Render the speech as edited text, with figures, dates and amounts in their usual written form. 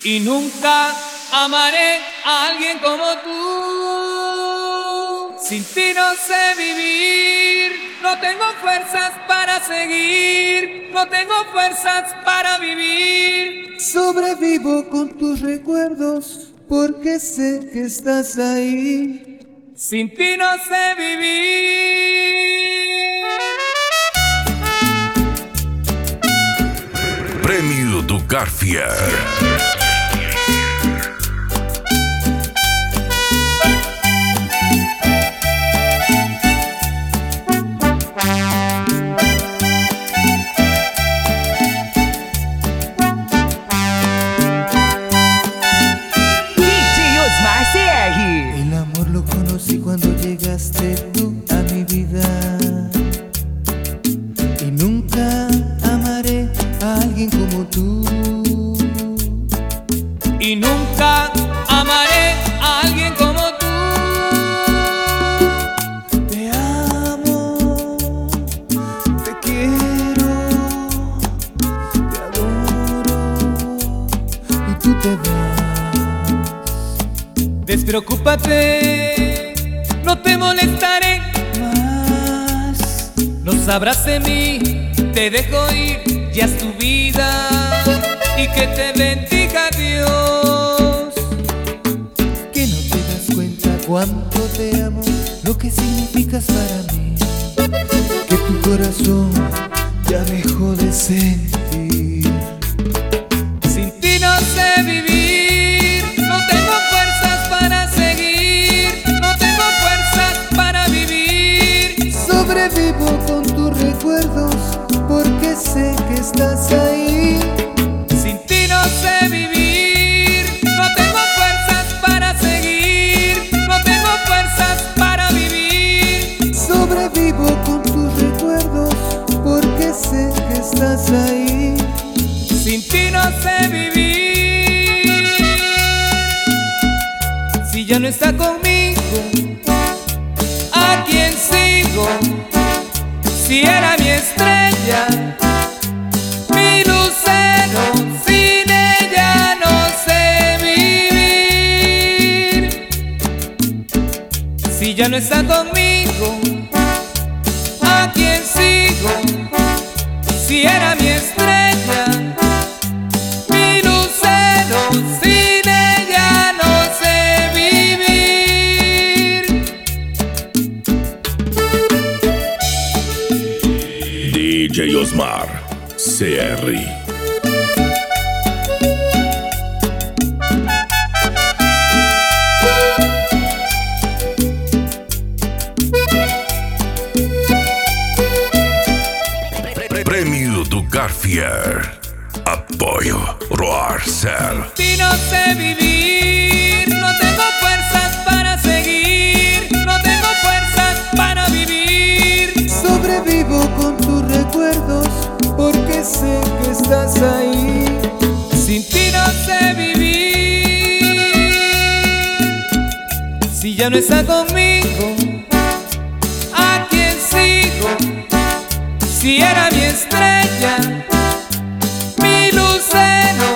Y nunca amaré a alguien como tú. Sin ti no sé vivir, no tengo fuerzas para seguir, no tengo fuerzas para vivir. Sobrevivo con tus recuerdos porque sé que estás ahí. Sin ti no sé vivir. Prêmio do Garfia. El amor lo conocí cuando llegaste tú a mi vida. Y nunca amaré a alguien como tú. Y nunca amaré a alguien como tú. Te amo, te quiero, te adoro y tú te vas. Despreocúpate, no te molestaré Más no sabrás de mí, te dejo ir, ya es tu vida. Y que te bendiga Dios. que no te das cuenta cuánto te amo, lo que significas para mí, que tu corazón ya dejó de sentir. Sin ti no sé vivir, no tengo fuerzas para seguir, no tengo fuerzas para vivir. Sobrevivo con tus recuerdos porque sé que estás ahí. Sin ti no sé vivir, no tengo fuerzas para seguir, no tengo fuerzas para vivir. Sobrevivo con tus recuerdos porque sé que estás ahí. Sin ti no sé vivir. Si ya no está conmigo, ¿a quién sigo? Si era mi estrella, mi lucero, sin ella no sé vivir. Si ya no está conmigo, ¿a quién sigo? Si era mi estrella, mi lucero, sin ella no sé vivir. DJ Osmar CR. Prêmio do Garfia. Apoio Roarcel. Si no sé vivir, no tengo fuerzas para seguir, no tengo fuerzas para vivir. Sobrevivo con tus recuerdos porque sé que estás ahí. Sin ti no sé vivir. Si ya no está conmigo, ¿a quién sigo? Si era mi estrella, mi lucero,